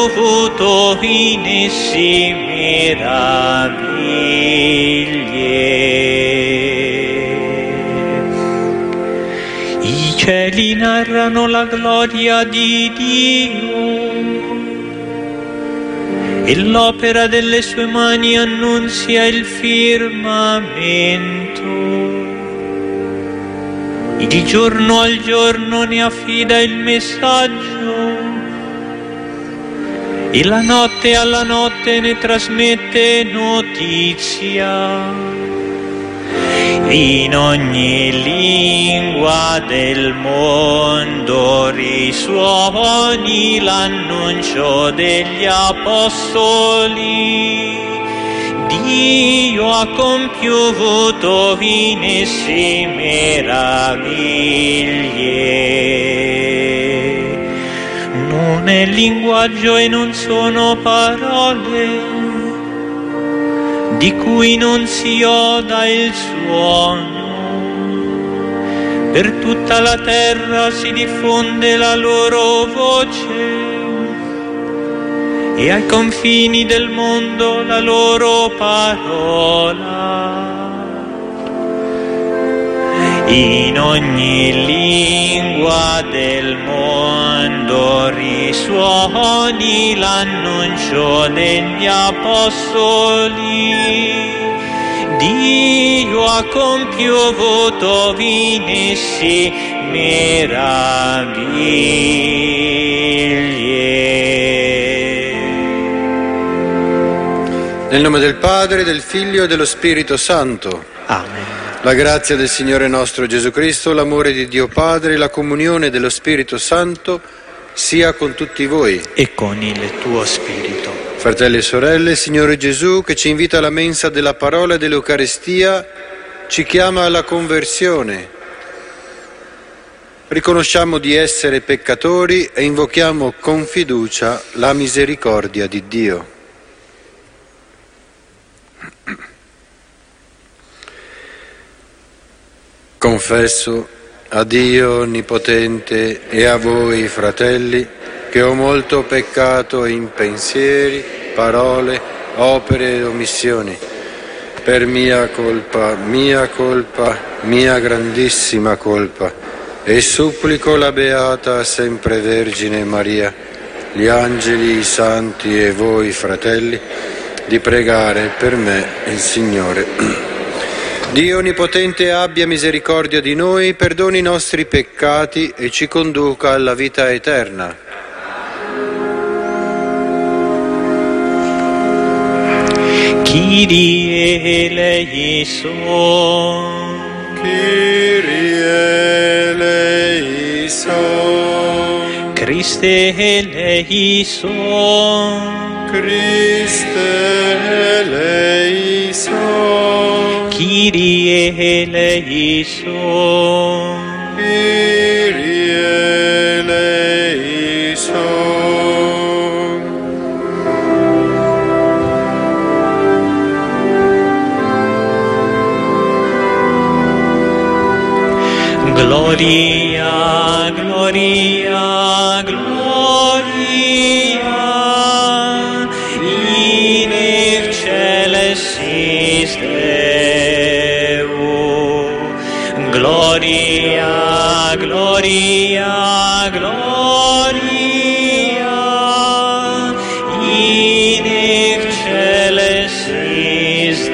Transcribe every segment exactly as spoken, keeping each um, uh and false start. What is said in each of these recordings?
compiuto in essi meraviglie. I cieli narrano la gloria di Dio e l'opera delle sue mani annunzia il firmamento. Il giorno al giorno ne affida il messaggio e la notte alla notte ne trasmette notizia. In ogni lingua del mondo risuoni l'annuncio degli apostoli. Dio ha compiuto in essi meraviglie. Non è linguaggio e non sono parole di cui non si oda il suono. Per tutta la terra si diffonde la loro voce e ai confini del mondo la loro parola. In ogni lingua del mondo risuoni l'annuncio degli apostoli. Dio ha compiuto in essi meraviglie. Nel nome del Padre, del Figlio e dello Spirito Santo. Amen. La grazia del Signore nostro Gesù Cristo, l'amore di Dio Padre e la comunione dello Spirito Santo sia con tutti voi. E con il tuo spirito. Fratelli e sorelle, Signore Gesù, che ci invita alla mensa della parola e dell'Eucaristia, ci chiama alla conversione. Riconosciamo di essere peccatori e invochiamo con fiducia la misericordia di Dio. Confesso a Dio Onnipotente e a voi, fratelli, che ho molto peccato in pensieri, parole, opere e omissioni. Per mia colpa, mia colpa, mia grandissima colpa. E supplico la Beata Sempre Vergine Maria, gli angeli, i santi e voi, fratelli, di pregare per me il Signore. Dio Onnipotente abbia misericordia di noi, perdoni i nostri peccati e ci conduca alla vita eterna. Kyrie eleison, Kyrie eleison, Christe eleison, Christe eleison, Kyrie eleison, Kyrie eleison. Gloria, gloria, gloria in excelsis Deo. Gloria, gloria, gloria in excelsis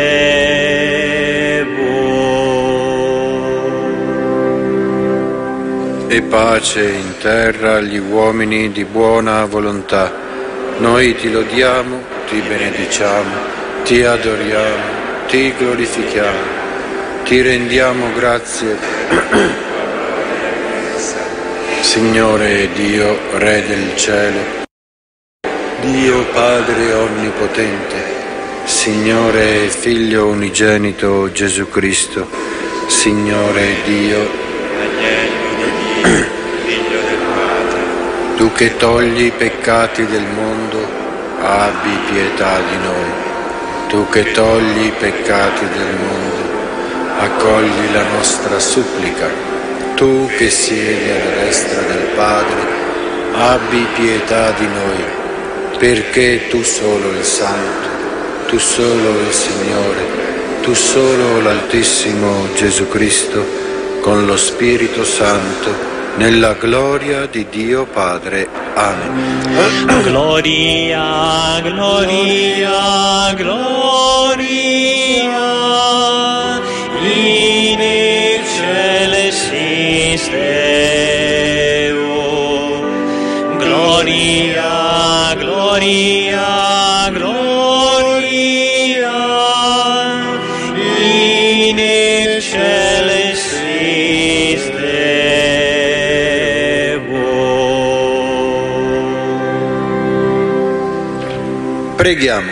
E pace in terra agli uomini di buona volontà. Noi ti lodiamo, ti benediciamo, ti adoriamo, ti glorifichiamo, ti rendiamo grazie. Signore Dio, Re del cielo, Dio Padre Onnipotente, Signore e Figlio unigenito Gesù Cristo, Signore Dio, Figlio del Padre, tu che togli i peccati del mondo, abbi pietà di noi. Tu che togli i peccati del mondo, accogli la nostra supplica. Tu che siedi alla destra del Padre, abbi pietà di noi. perché tu solo il Santo, tu solo il Signore, tu solo l'Altissimo Gesù Cristo, con lo Spirito Santo, nella gloria di Dio Padre. Amen. Gloria, gloria, gloria in excelsis Deo. Gloria, gloria, gloria in excelsis Deo. Preghiamo.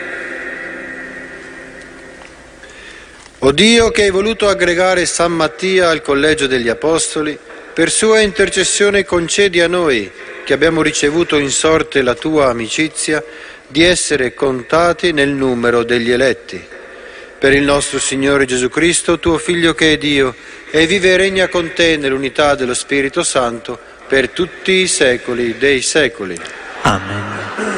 O Dio, che hai voluto aggregare San Mattia al collegio degli Apostoli, per sua intercessione concedi a noi, che abbiamo ricevuto in sorte la tua amicizia, di essere contati nel numero degli eletti. Per il nostro Signore Gesù Cristo, tuo Figlio che è Dio, e vive e regna con te nell'unità dello Spirito Santo, per tutti i secoli dei secoli. Amen.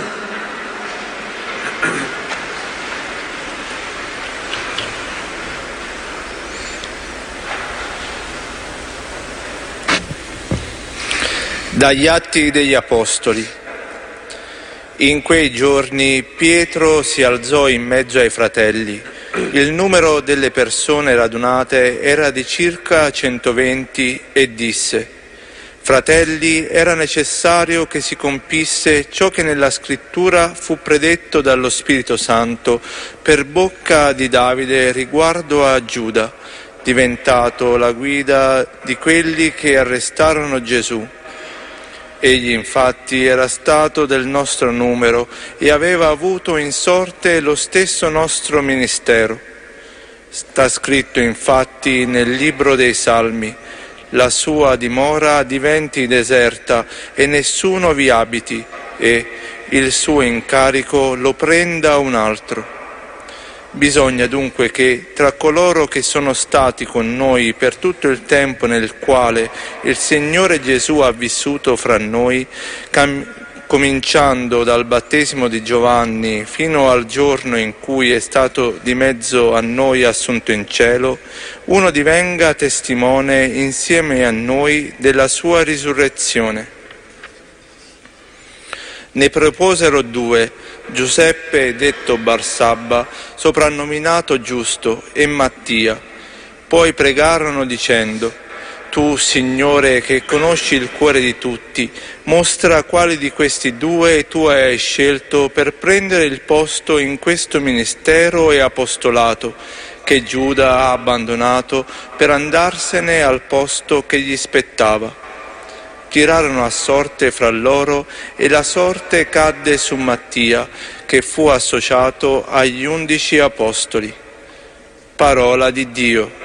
Dagli Atti degli Apostoli. In quei giorni Pietro si alzò in mezzo ai fratelli. Il numero delle persone radunate era di circa centoventi e disse: Fratelli, era necessario che si compisse ciò che nella Scrittura fu predetto dallo Spirito Santo per bocca di Davide riguardo a Giuda, diventato la guida di quelli che arrestarono Gesù. Egli infatti era stato del nostro numero e aveva avuto in sorte lo stesso nostro ministero. Sta scritto infatti nel libro dei Salmi: la sua dimora diventi deserta e nessuno vi abiti, e il suo incarico lo prenda un altro. Bisogna dunque che tra coloro che sono stati con noi per tutto il tempo nel quale il Signore Gesù ha vissuto fra noi, cam- cominciando dal battesimo di Giovanni fino al giorno in cui è stato di mezzo a noi assunto in cielo, uno divenga testimone insieme a noi della sua risurrezione. Ne proposero due, Giuseppe detto Barsabba, soprannominato Giusto, e Mattia. Poi pregarono dicendo: Tu, Signore, che conosci il cuore di tutti, mostra quali di questi due tu hai scelto per prendere il posto in questo ministero e apostolato, che Giuda ha abbandonato per andarsene al posto che gli spettava. Tirarono a sorte fra loro e la sorte cadde su Mattia, che fu associato agli undici apostoli. Parola di Dio.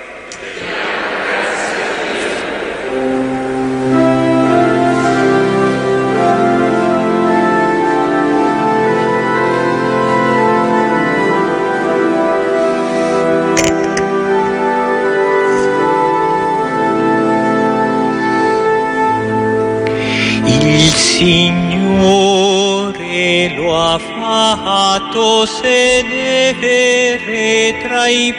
Signore lo ha fatto sedere tra i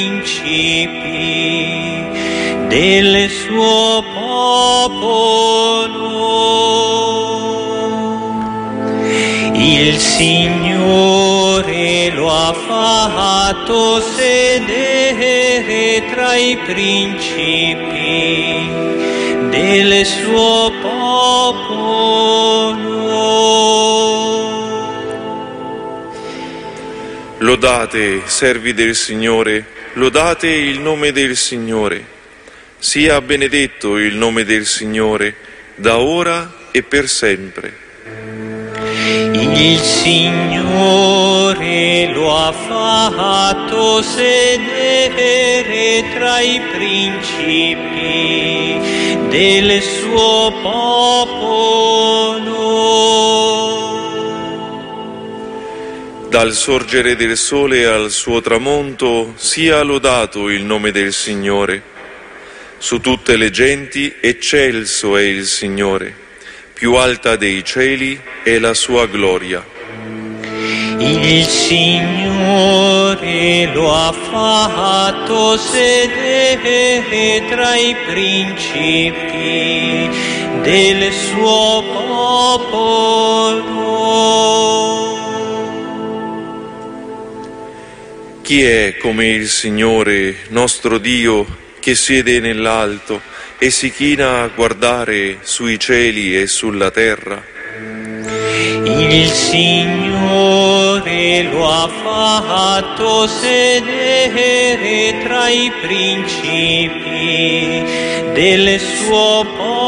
principi del suo popolo. Il Signore lo ha fatto sedere tra i principi del suo popolo. Lodate, servi del Signore, lodate il nome del Signore. Sia benedetto il nome del Signore, da ora e per sempre. Il Signore lo ha fatto sedere tra i principi del suo popolo. Dal sorgere del sole al suo tramonto sia lodato il nome del Signore. Su tutte le genti eccelso è il Signore, più alta dei cieli è la sua gloria. Il Signore lo ha fatto sedere tra i principi del suo popolo. Chi è come il Signore, nostro Dio, che siede nell'alto e si china a guardare sui cieli e sulla terra? Il Signore lo ha fatto sedere tra i principi del suo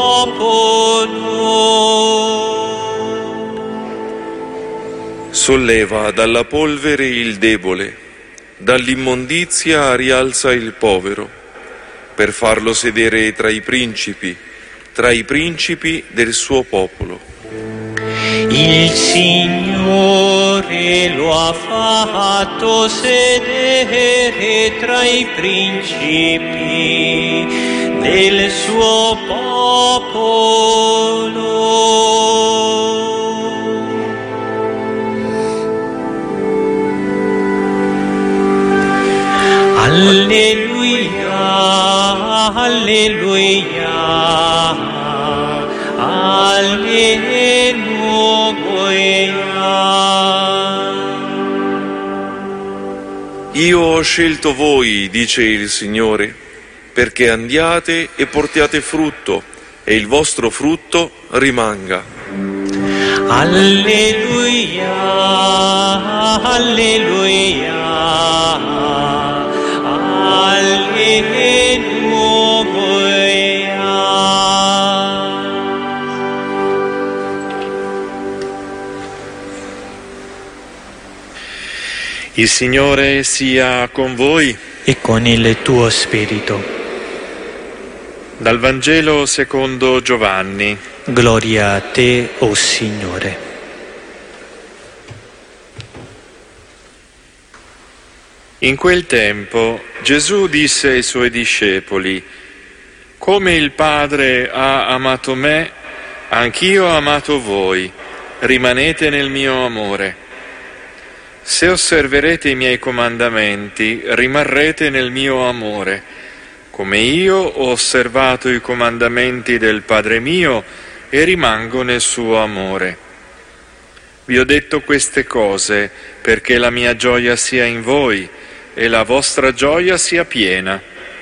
popolo. Solleva dalla polvere il debole, dall'immondizia rialza il povero, per farlo sedere tra i principi, tra i principi del suo popolo. Il Signore lo ha fatto sedere tra i principi del suo popolo. Alleluia, alleluia, alleluia. Io ho scelto voi, dice il Signore, perché andiate e portiate frutto, e il vostro frutto rimanga. Alleluia, alleluia, alleluia. Il Signore sia con voi. E con il tuo spirito. Dal Vangelo secondo Giovanni. Gloria a te, o Signore. In quel tempo Gesù disse ai suoi discepoli: come il Padre ha amato me, anch'io ho amato voi, rimanete nel mio amore. Se osserverete i miei comandamenti, rimarrete nel mio amore, come io ho osservato i comandamenti del Padre mio e rimango nel suo amore. Vi ho detto queste cose perché la mia gioia sia in voi e la vostra gioia sia piena.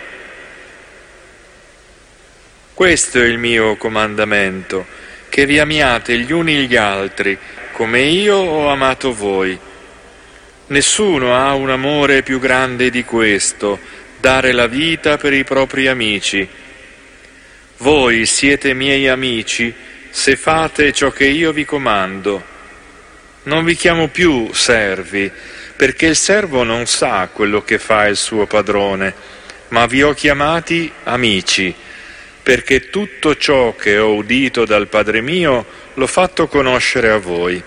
Questo è il mio comandamento, che vi amiate gli uni gli altri, come io ho amato voi. Nessuno ha un amore più grande di questo, dare la vita per i propri amici. Voi siete miei amici se fate ciò che io vi comando. Non vi chiamo più servi, perché il servo non sa quello che fa il suo padrone, ma vi ho chiamati amici, perché tutto ciò che ho udito dal Padre mio l'ho fatto conoscere a voi.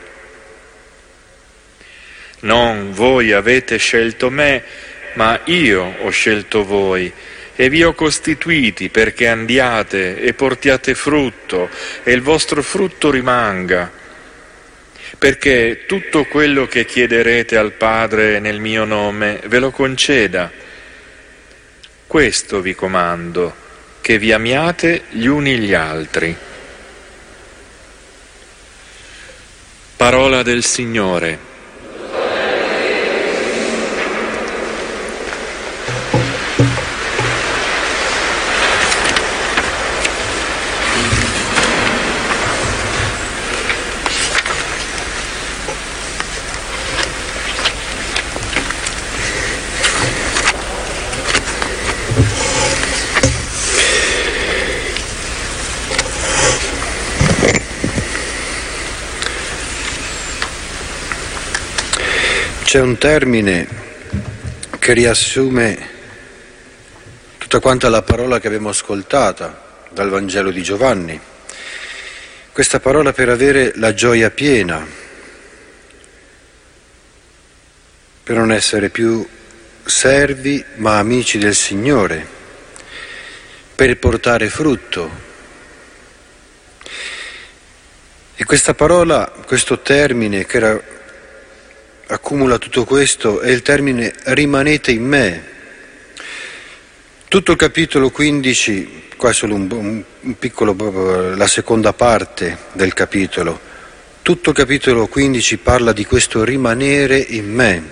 Non voi avete scelto me, ma io ho scelto voi e vi ho costituiti perché andiate e portiate frutto e il vostro frutto rimanga, perché tutto quello che chiederete al Padre nel mio nome ve lo conceda. Questo vi comando, che vi amiate gli uni gli altri. Parola del Signore. C'è un termine che riassume tutta quanta la parola che abbiamo ascoltata dal Vangelo di Giovanni. Questa parola per avere la gioia piena, per non essere più servi ma amici del Signore, per portare frutto. E questa parola, questo termine che era accumula tutto questo è il termine rimanete in me. Tutto il capitolo quindici, qua è solo un, un piccolo, la seconda parte del capitolo, tutto il capitolo quindici parla di questo rimanere in me.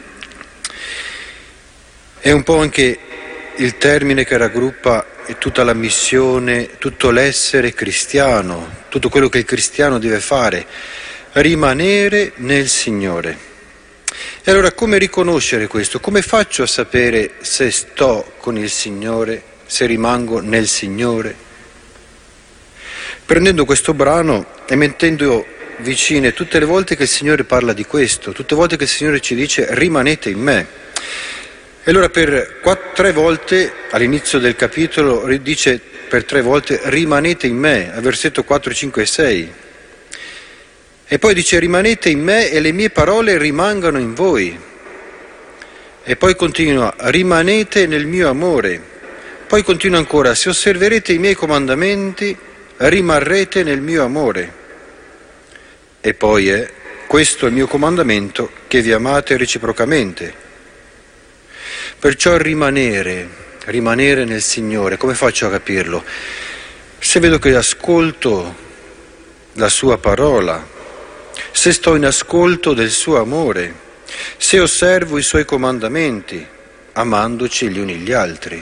È un po' anche il termine che raggruppa tutta la missione, tutto l'essere cristiano, tutto quello che il cristiano deve fare, rimanere nel Signore. E allora come riconoscere questo? Come faccio a sapere se sto con il Signore, se rimango nel Signore? Prendendo questo brano e mettendo vicine tutte le volte che il Signore parla di questo, tutte le volte che il Signore ci dice rimanete in me. E allora per quattro, tre volte all'inizio del capitolo dice per tre volte rimanete in me, al versetto quattro, cinque e sei. E poi dice rimanete in me e le mie parole rimangano in voi. E poi continua rimanete nel mio amore. Poi continua ancora se osserverete i miei comandamenti rimarrete nel mio amore. E poi è questo è il mio comandamento che vi amate reciprocamente. Perciò rimanere, rimanere nel Signore, come faccio a capirlo? Se vedo che ascolto la sua parola, se sto in ascolto del suo amore, se osservo i suoi comandamenti, amandoci gli uni gli altri.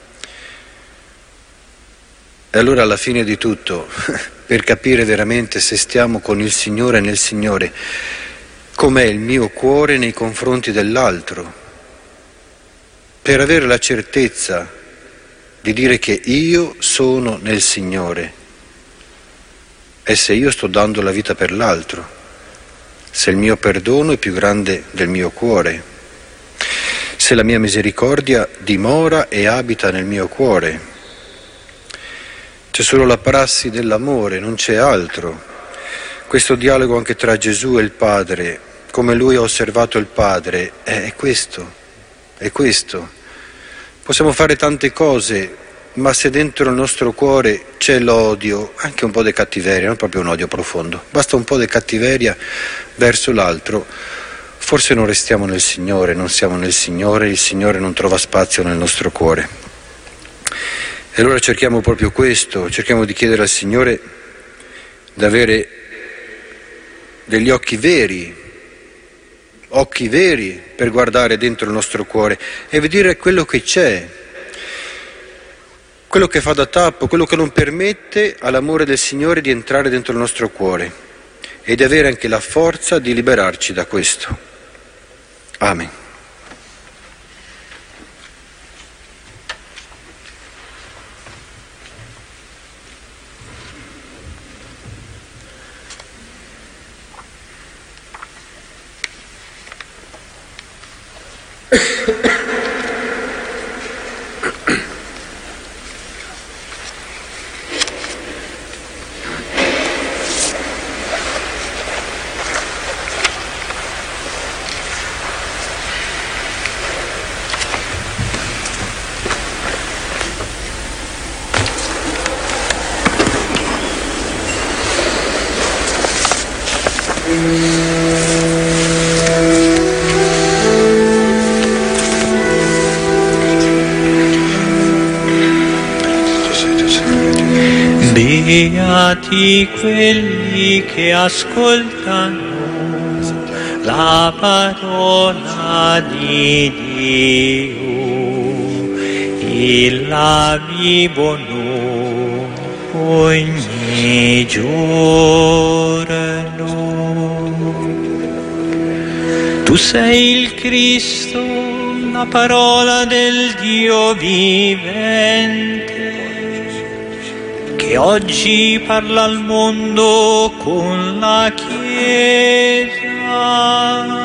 E allora alla fine di tutto, per capire veramente se stiamo con il Signore e nel Signore, com'è il mio cuore nei confronti dell'altro, per avere la certezza di dire che io sono nel Signore e se io sto dando la vita per l'altro, se il mio perdono è più grande del mio cuore, se la mia misericordia dimora e abita nel mio cuore. C'è solo la prassi dell'amore, non c'è altro. Questo dialogo anche tra Gesù e il Padre, come lui ha osservato il Padre, è questo, è questo. Possiamo fare tante cose, ma se dentro il nostro cuore c'è l'odio, anche un po' di cattiveria, non proprio un odio profondo, basta un po' di cattiveria verso l'altro, forse non restiamo nel Signore, non siamo nel Signore, il Signore non trova spazio nel nostro cuore. E allora cerchiamo proprio questo, cerchiamo di chiedere al Signore di avere degli occhi veri, occhi veri per guardare dentro il nostro cuore e vedere quello che c'è, quello che fa da tappo, quello che non permette all'amore del Signore di entrare dentro il nostro cuore e di avere anche la forza di liberarci da questo. Amen. Beati quelli che ascoltano la parola di Dio e la vivono ogni giorno. Tu sei il Cristo, la parola del Dio vivente, che oggi parla al mondo con la Chiesa.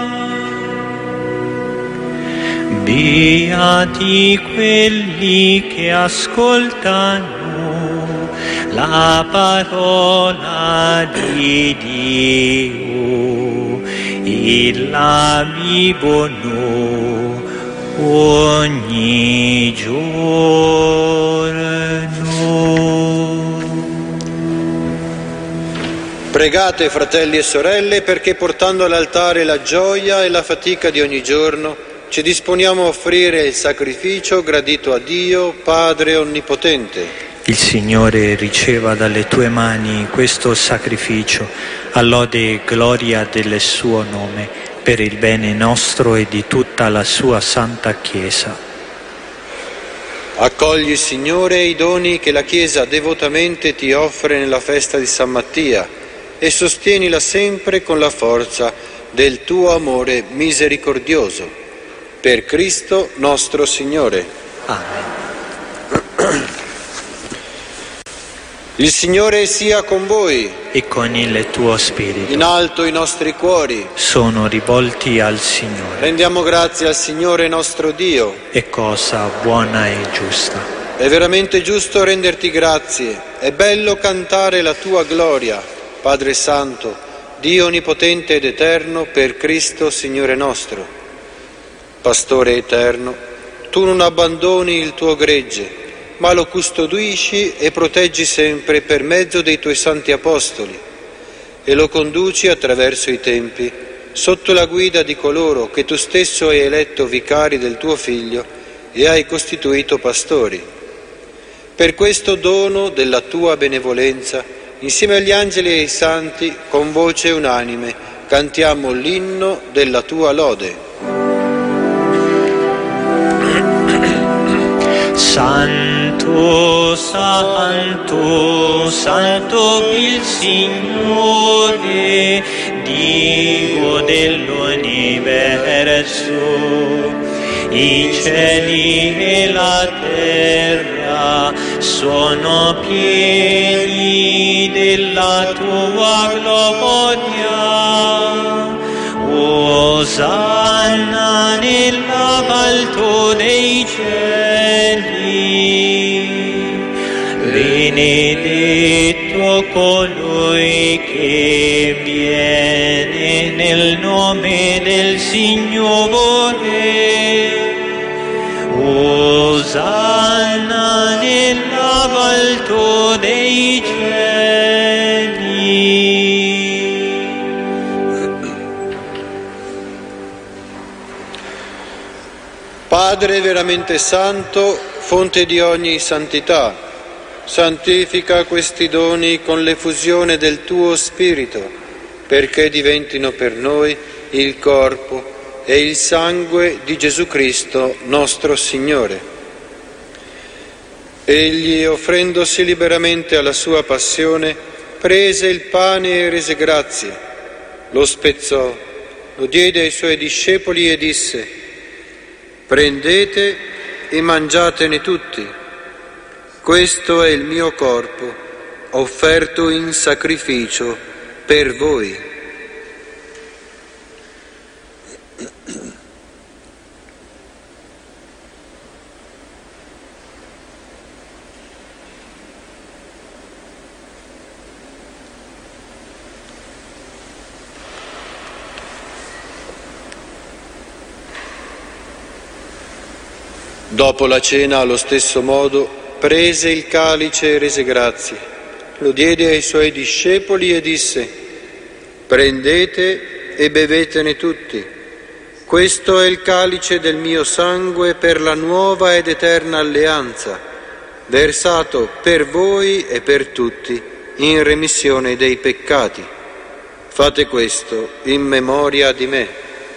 Beati quelli che ascoltano la parola di Dio e la vivono ogni giorno. Pregate, fratelli e sorelle, perché portando all'altare la gioia e la fatica di ogni giorno, ci disponiamo a offrire il sacrificio gradito a Dio, Padre Onnipotente. Il Signore riceva dalle tue mani questo sacrificio, a lode e gloria del suo nome, per il bene nostro e di tutta la sua santa Chiesa. Accogli, Signore, i doni che la Chiesa devotamente ti offre nella festa di San Mattia e sostienila sempre con la forza del tuo amore misericordioso. Per Cristo nostro Signore. Amen. Il Signore sia con voi. E con il tuo spirito. In alto i nostri cuori sono rivolti al Signore. Rendiamo grazie al Signore nostro Dio. È cosa buona e giusta. È veramente giusto renderti grazie. È bello cantare la tua gloria, Padre Santo, Dio Onnipotente ed Eterno, per Cristo Signore nostro. Pastore eterno, tu non abbandoni il tuo gregge, ma lo custodisci e proteggi sempre per mezzo dei tuoi santi apostoli e lo conduci attraverso i tempi sotto la guida di coloro che tu stesso hai eletto vicari del tuo Figlio e hai costituito pastori. Per questo dono della tua benevolenza, insieme agli angeli e ai santi, con voce unanime, cantiamo l'inno della tua lode. Santo, santo, santo il Signore, Dio dell'universo. I cieli e la terra sono pieni della tua gloria. Osanna nell'alto dei cieli. Benedetto colui che viene nel nome del Signore. Osanna nell'alto dei cieli. Padre veramente santo, fonte di ogni santità, santifica questi doni con l'effusione del tuo Spirito, perché diventino per noi il corpo e il sangue di Gesù Cristo, nostro Signore. Egli, offrendosi liberamente alla sua passione, prese il pane e rese grazie, lo spezzò, lo diede ai suoi discepoli e disse: «Prendete e mangiatene tutti. Questo è il mio corpo, offerto in sacrificio per voi». Dopo la cena, allo stesso modo, prese il calice e rese grazie, lo diede ai suoi discepoli e disse: «Prendete e bevetene tutti. Questo è il calice del mio sangue per la nuova ed eterna alleanza, versato per voi e per tutti in remissione dei peccati. Fate questo in memoria di me».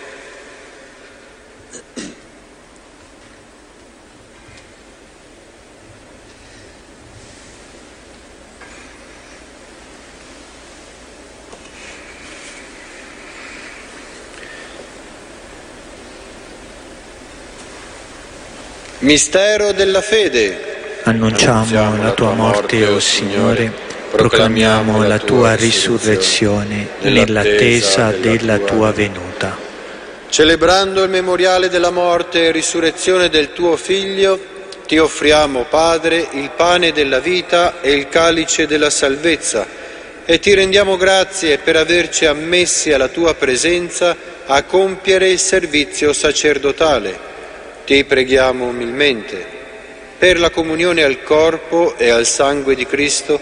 Mistero della fede. Annunciamo, Annunciamo la tua morte, o Signore, proclamiamo la tua risurrezione nell'attesa della tua venuta. Celebrando il memoriale della morte e risurrezione del tuo Figlio, ti offriamo, Padre, il pane della vita e il calice della salvezza, e ti rendiamo grazie per averci ammessi alla tua presenza a compiere il servizio sacerdotale. Ti preghiamo umilmente, per la comunione al corpo e al sangue di Cristo,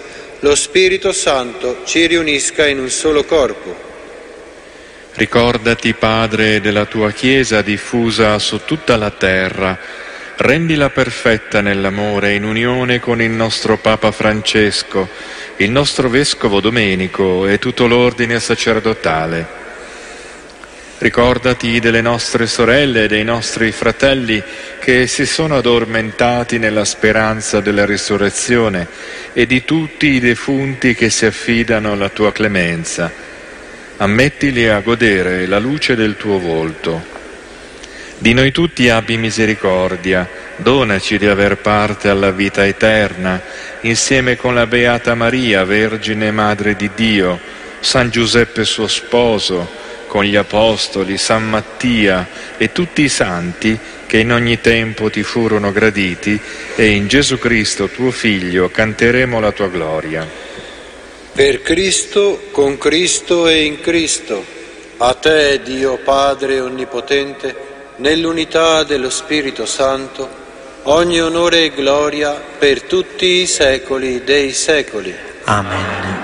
lo Spirito Santo ci riunisca in un solo corpo. Ricordati, Padre, della tua Chiesa diffusa su tutta la terra. Rendila perfetta nell'amore, in unione con il nostro Papa Francesco, il nostro Vescovo Domenico e tutto l'ordine sacerdotale. Ricordati delle nostre sorelle e dei nostri fratelli che si sono addormentati nella speranza della risurrezione e di tutti i defunti che si affidano alla tua clemenza. Ammettili a godere la luce del tuo volto. Di noi tutti abbi misericordia, donaci di aver parte alla vita eterna, insieme con la Beata Maria, Vergine Madre di Dio, San Giuseppe suo sposo, con gli Apostoli, San Mattia e tutti i santi che in ogni tempo ti furono graditi, e in Gesù Cristo tuo Figlio canteremo la tua gloria. Per Cristo, con Cristo e in Cristo, a te, Dio Padre Onnipotente, nell'unità dello Spirito Santo, ogni onore e gloria per tutti i secoli dei secoli. Amen.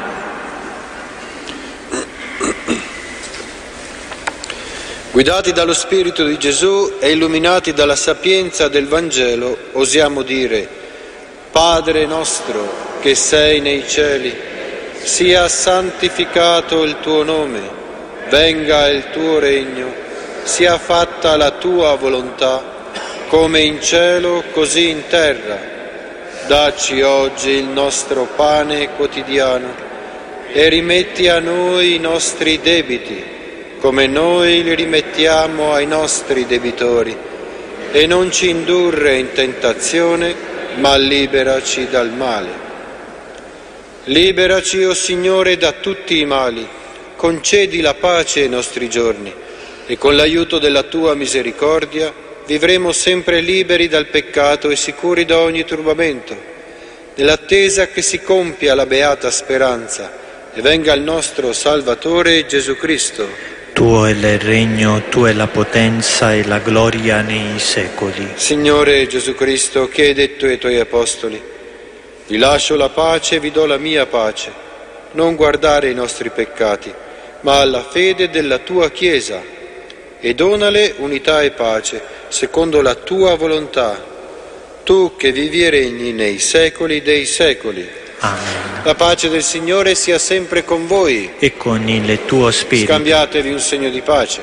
Guidati dallo Spirito di Gesù e illuminati dalla sapienza del Vangelo, osiamo dire: Padre nostro che sei nei cieli, sia santificato il tuo nome, venga il tuo regno, sia fatta la tua volontà, come in cielo così in terra. Dacci oggi il nostro pane quotidiano e rimetti a noi i nostri debiti, come noi li rimettiamo ai nostri debitori, e non ci indurre in tentazione, ma liberaci dal male. Liberaci, o Signore, da tutti i mali, concedi la pace ai nostri giorni, e con l'aiuto della tua misericordia vivremo sempre liberi dal peccato e sicuri da ogni turbamento, nell'attesa che si compia la beata speranza e venga il nostro Salvatore Gesù Cristo. Tuo è il regno, tua è la potenza e la gloria nei secoli. Signore Gesù Cristo, che hai detto ai tuoi apostoli: vi lascio la pace e vi do la mia pace, non guardare i nostri peccati, ma alla fede della tua Chiesa, e donale unità e pace, secondo la tua volontà, tu che vivi e regni nei secoli dei secoli. Amen. La pace del Signore sia sempre con voi. E con il tuo spirito. Scambiatevi un segno di pace.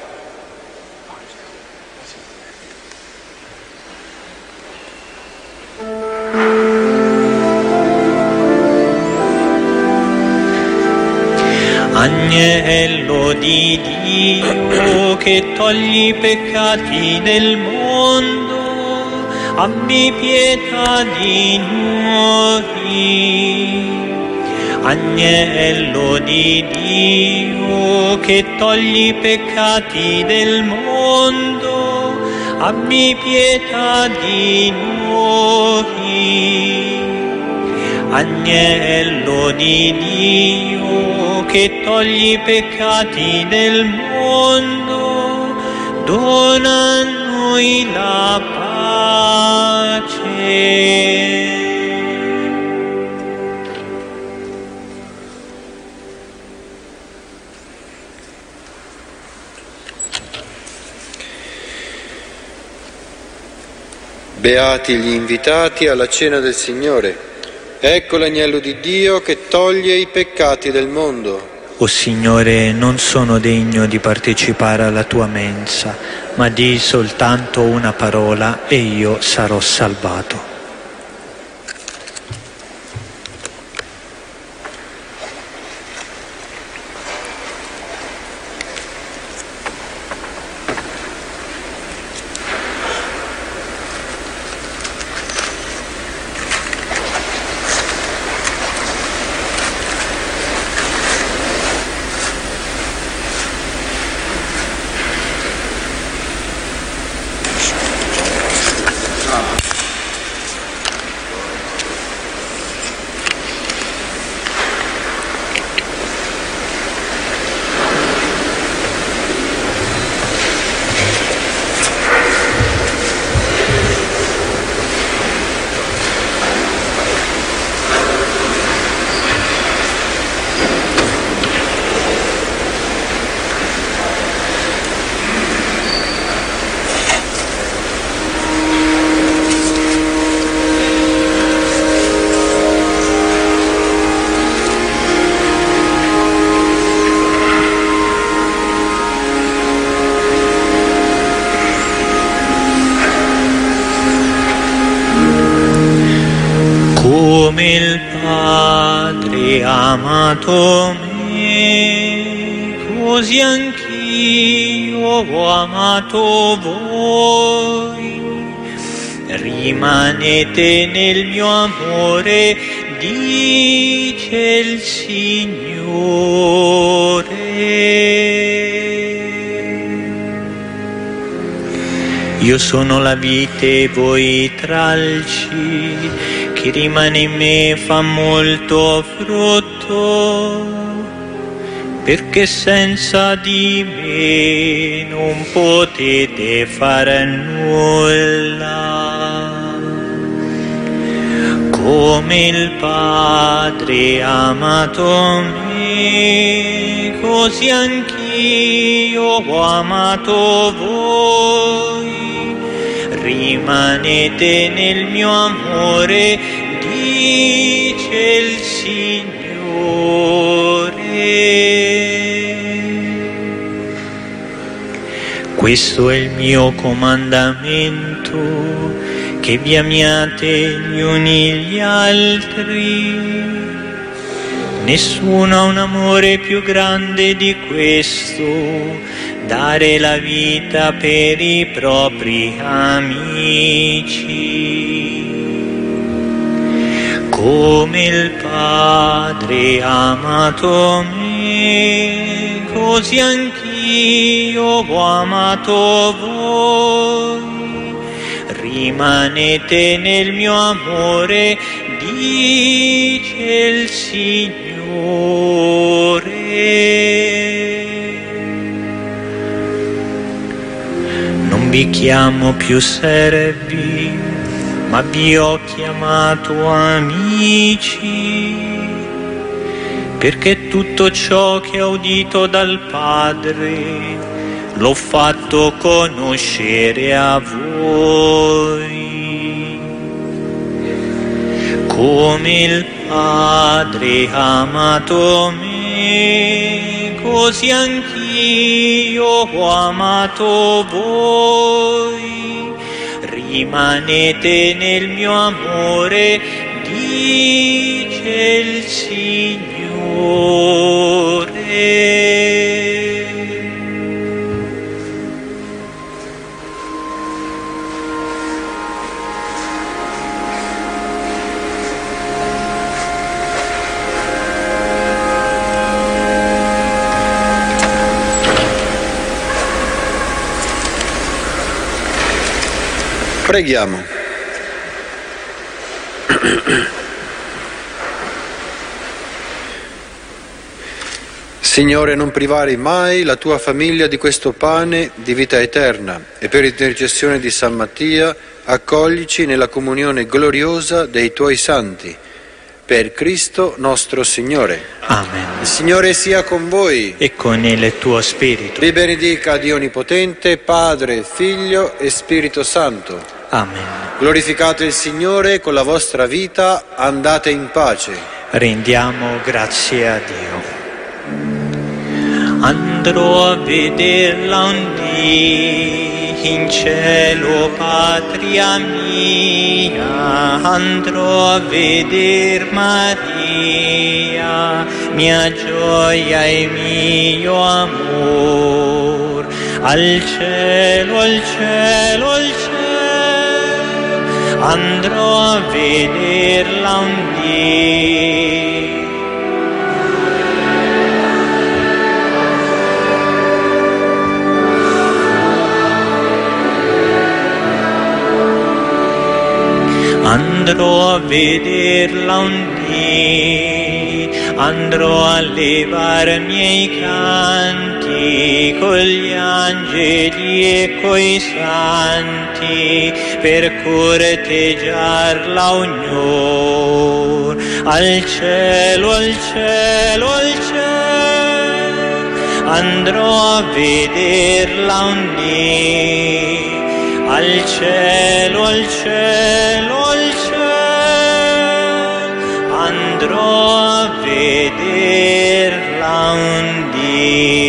Agnello di Dio che togli i peccati del mondo, abbi pietà di noi. Agnello di Dio che togli i peccati del mondo, abbi pietà di noi. Agnello di Dio che togli i peccati del mondo, dona a noi la pace. Beati gli invitati alla cena del Signore. Ecco l'agnello di Dio che toglie i peccati del mondo. O Signore, non sono degno di partecipare alla tua mensa, ma di soltanto una parola e io sarò salvato. Come il Padre ha amato me, così anch'io ho amato voi. Rimanete nel mio amore, dice il Signore. Io sono la vite e voi tralci, chi rimane in me fa molto frutto, perché senza di me non potete fare nulla. Come il Padre ha amato me, così anch'io ho amato voi. Rimanete nel mio amore, dice il Signore. Questo è il mio comandamento, che vi amiate gli uni gli altri. Nessuno ha un amore più grande di questo, dare la vita per i propri amici. Come il Padre ha amato me, così anch'io ho amato voi. Rimanete nel mio amore, dice il Signore. Non vi chiamo più servi, ma vi ho chiamato amici, perché tutto ciò che ho udito dal Padre l'ho fatto conoscere a voi. Come il Padre ha amato me, così anch'io ho amato voi. Rimanete nel mio amore, dice il Signore. Preghiamo. Signore, non privare mai la tua famiglia di questo pane di vita eterna e per intercessione di San Mattia accoglici nella comunione gloriosa dei tuoi santi. Per Cristo nostro Signore. Amen. Il Signore sia con voi. E con il tuo spirito. Vi benedica Dio Onnipotente, Padre, Figlio e Spirito Santo. Amen. Glorificate il Signore con la vostra vita, andate in pace. Rendiamo grazie a Dio. Andrò a vederla un dì in cielo, patria mia. Andrò a veder Maria, mia gioia e mio amor. Al cielo, al cielo, al cielo andrò a vederla un dì. Andrò a vederla un dì, andrò a levar miei canti con gli angeli e coi santi per corteggiarla ognor. Al cielo, al cielo, al cielo andrò a vederla un dì. Al cielo, al cielo, al cielo andrò a vederla un dì.